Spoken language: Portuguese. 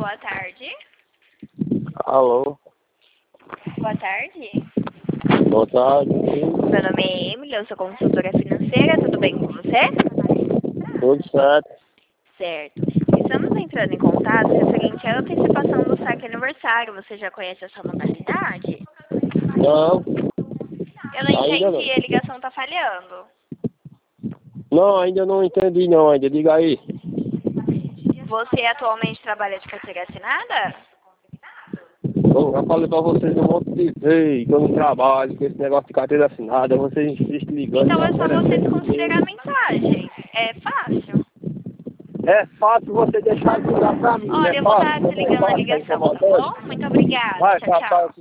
Boa tarde. Alô? Boa tarde. Boa tarde. Meu nome é Emily, eu sou consultora financeira, tudo bem com você? Tudo certo? Certo. Estamos entrando em contato referente à antecipação do saque aniversário. Você já conhece essa modalidade? Não, Eu não ainda entendi, não. a ligação tá falhando. Não, ainda não entendi não, ainda. Diga aí. Você atualmente trabalha de carteira assinada? Eu já falei pra vocês um monte de vezes que eu não trabalho com esse negócio de carteira assinada. Vocês insistem ligando Então e é só você oferecendo desconsiderar a dinheiro. mensagem. É fácil. É fácil você deixar de ligar pra mim, não Olha, é eu vou fácil? estar Não é desligando a fácil, tá ligação, tá bom? incomodando. Muito obrigada. Vai, Tchau, tchau.